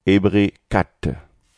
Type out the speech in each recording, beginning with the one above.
Hébreux 4.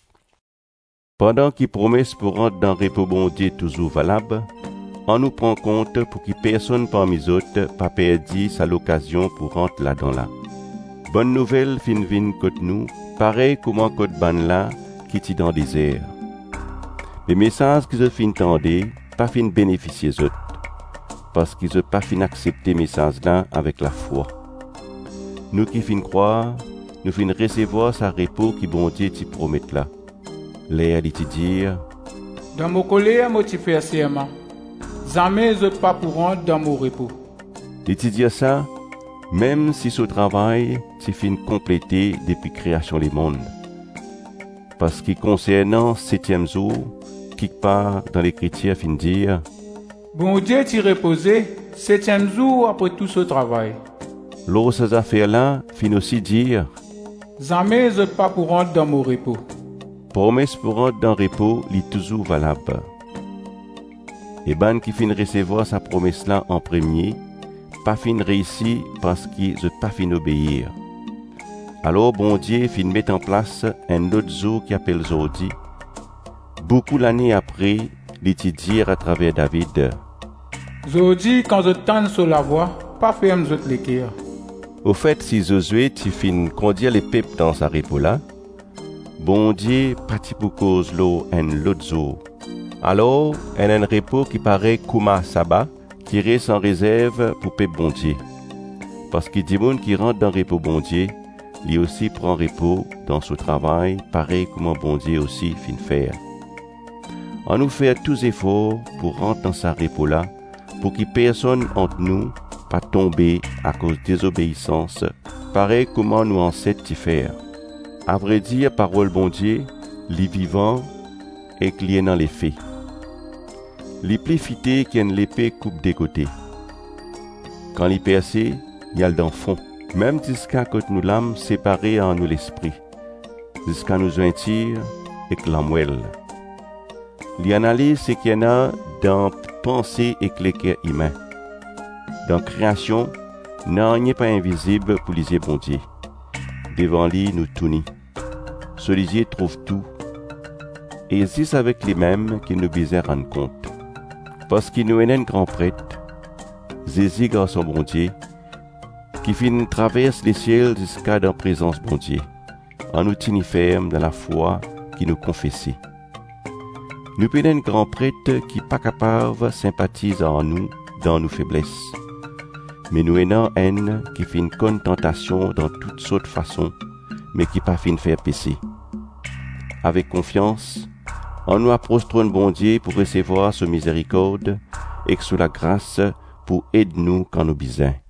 Pendant qu'il promesse pour rentrer dans le repos bon Dieu toujours valable, on nous prend compte pour que personne parmi les autres pas perdu sa l'occasion pour rentrer là-dedans là. Bonne nouvelle fin vin côté nous, pareil comme un côté ban là qui est dans le désert. Les messages qu'ils ont fin tendez, pas fin bénéficier les autres, parce qu'ils ont pas fin accepter message là avec la foi. Nous qui fin croire, nous fin recevoir sa repos qui bon Dieu t'y promet là. L'air dit dire dans mon colère, moi t'y fais serment. Jamais je pas pour rentrer dans mon repos. Il dire ça, même si ce travail t'y fin complété depuis création des mondes. Parce qu'il concernant septième jour, quelque part dans l'Écriture fin dire bon Dieu t'y reposé, septième jour après tout ce travail. L'autre ces affaires-là fin aussi dire jamais je pas pour rentrer dans mon repos. Promesse pour rentrer dans le repos est toujours valable. Et ban qui fin recevoir sa promesse-là en premier, pas fin réussi parce qu'ils n'ont pas fin obéir. Alors bon Dieu fin met en place un autre jour qui appelle Zodi. Beaucoup l'année après, il dire à travers David. Zodi, quand je tente sur la voie, pas ferme je l'équerre. Au fait, si Josué t'y fin conduire les peuples dans sa repos-là, bon Dieu parti pour cause l'eau un l'autre jour. Alors, un repos qui paraît comme un sabbat, qui reste sans réserve pour peuple bon Dieu. Parce que des gens qui rentrent dans le repos bon Dieu, lui aussi prend repos dans son travail, pareil comme un bon Dieu aussi fin faire. On nous fait tous efforts pour rentrer dans sa repos-là, pour que personne entre nous pas tomber à cause de désobéissance, pareil comme nous ancêtres t'y faire. À vrai dire, parole bon Dieu, les vivants et qui est dans les faits. Les plus fités qui ont l'épée coupe des côtés. Quand les percés, il y a le dans fond. Même jusqu'à côté nous l'âme séparée en nous l'esprit. Jusqu'à nous jointir et que la moelle. L'analyse, c'est qu'il y en a dans pensée et que les cœurs humains. Dans création, non, n'est pas invisible pour les yeux bon Dieu. Devant lui, nous tournons. Ce lisier trouve tout. Et c'est avec les mêmes qu'il nous besoin rendre compte. Parce qu'il nous est un grand prêtre, Jésus garçon bon Dieu, qui fin traverse les ciels jusqu'à dans la présence bon Dieu, en nous tenant ferme dans la foi qui nous confesse. Nous prenons un grand prêtre qui pas capable sympathise en nous dans nos faiblesses. Mais nous ayons un qui fait une contentation dans toutes sortes de façons, mais qui pas fin faire pécher. Avec confiance, on nous approche trop de bon Dieu pour recevoir sa miséricorde et sous la grâce pour aider nous quand nous besoin.